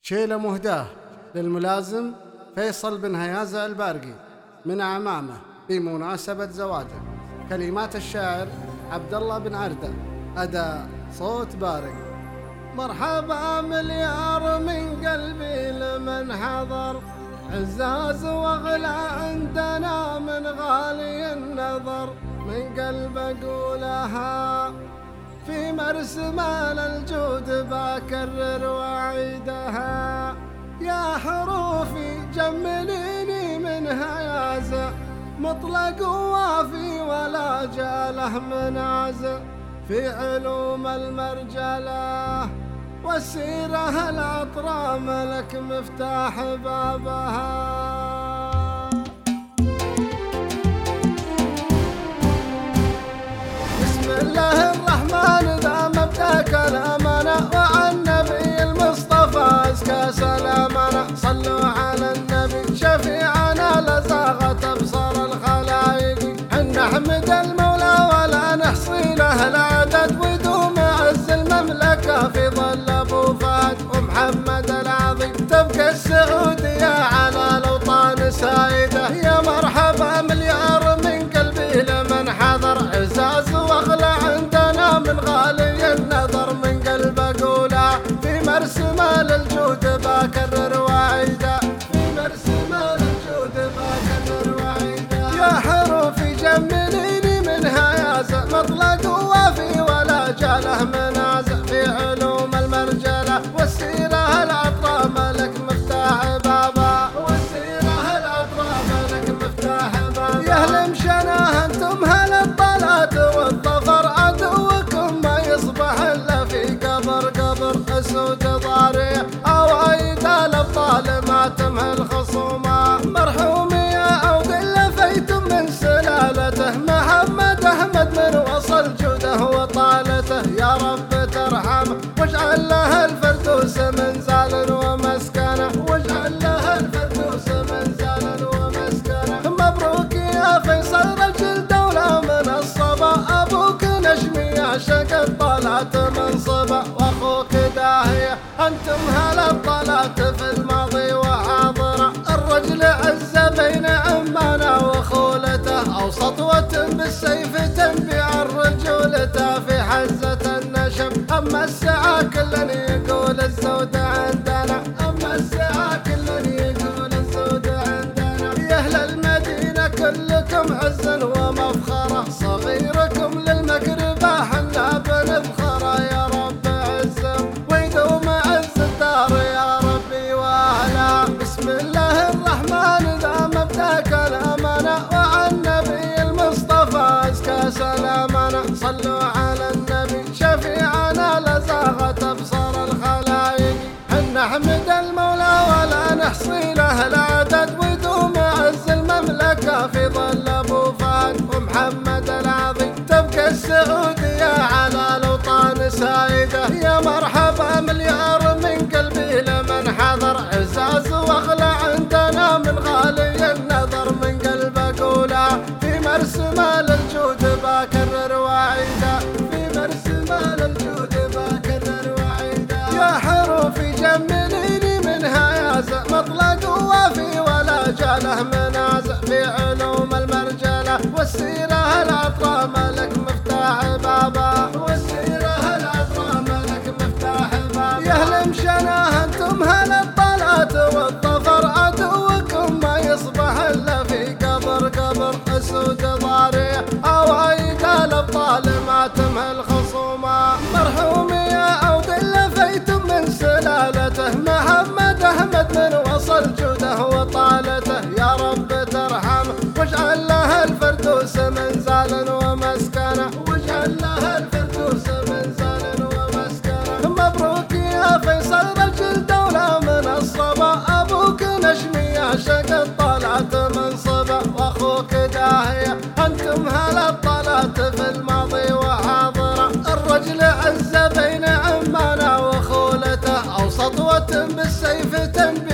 شيلة مهداة للملازم فيصل بن هيازة البارقي من أعمامه بمناسبة زواجه. كلمات الشاعر عبد الله بن عردة، أداء صوت بارق. مرحبا مليار من قلبي لمن حضر، عزاز واغلى عندنا من غالي النظر، من قلب اقولها في مرسمال الجود بكرر واعيدها. يا حروفي جمليني من هيازة، مطلق وافي ولا جاله منازع، في علوم المرجله والسيرة العطرة ملك مفتاح بابها. بسم الله الرحمن ذا مبدأ كلامنا، وعن النبي المصطفى أزكى سلامنا. صلوا على النبي شفيعنا لزاغت أبصار الخلائق، حنا نحمد المولى ولا نحصي له العدد، ويدوم عز المملكة في ظل أبو فهد ومحمد العظيم، تبقى السعودية على الأوطان سايدة. يا مرحبا مليار من قلبي لمن حضر، عزاز واغلى عندنا من غالي النظر، من قلب أقوله في مرسمال الجود بكرر واعيده، في مرسمال الجود بكرر واعيده. يا حروفي جمليني من هيازة، مطلق وافي ولا جاله منازع، في علوم المرجله والسيره العطره ملك مفتاح بابا، والسيره العطره ملك مفتاح بابا. يا اهل مشناه انتم هل الطلات والظفر، عدوكم ما يصبح الا في قبر اسود ضاريه، اوايد الابطال ما تمهل الخصومه. مرحوم يا عود لفيتم من سلالته، محمد احمد من وصل جوده وطالته. يا رب ترحمه واجعل له الفردوس منزلا ومسكنه، واجعل له الفردوس منزلا ومسكنه. مبروك يا فيصل رجل دولة من الصبا، ابوك نجمي يا شقد طلعت منصبه، واخوك داهية انتم هلا طلعت في الماضي وحاضره. الرجل عزة بين عمانه وخولته، او سطوة بالسيف تنبيع الرجولته في حزة النشب. اما الساعة كلن يقول الزود عندنا، اما الساعة كلن يقول الزود عندنا. يا اهل المدينة كلكم عزا ومفخرة، صغيركم للمقربة حنا بنفخره. يا رب عزهم ويدوم عز الدار يا ربي واهلا. بسم الله الرحمن ذا مبدأ كلامنا، وعن النبي المصطفى أزكى سلامنا. صلوا على النبي شفيعنا لزاغت أبصار الخلائق، حنا نحمد المولى ولا نحصي له العدد، ويدوم عز المملكة في ظل أبو فهد ومحمد العظيم، تبقى السعودية على الأوطان سايدة. يا مرحبا مليار من قلبي لمن حضر، عزاز واغلى عندنا من غالي النظر، من قلب أقوله في مرسمال الجود بكرر واعيده، في مرسمال الجود بكرر واعيده. يا حروفي جمليني من هيازة، مطلق وافي ولا جاله منازع، في علوم المرجله والسيره العطره ملك مفتاح بابا، والسيره العطره ملك مفتاح بابا. يا اهل مشناه انتم هل الطلات والظفر، عدوكم ما يصبح الا في قبر اسود ضاريه، اوايد الابطال ما تمهل الخصومه. مرحوم يا عود لفيتم من سلالته، محمد احمد من وصل جوده وطالته. يا رب ترحمه واجعل له الفردوس منزلا ومسكنه، واجعل له الفردوس منزلا ومسكنه. مبروك يا فيصل رجل دولة من الصبا، ابوك نجمي يا شقد طلعت منصبه، واخوك داهية انتم هلا طلعت في الماضي وحاضره. الرجل عزة بين عمانه وخولته، او سطوة بالسيف تنبي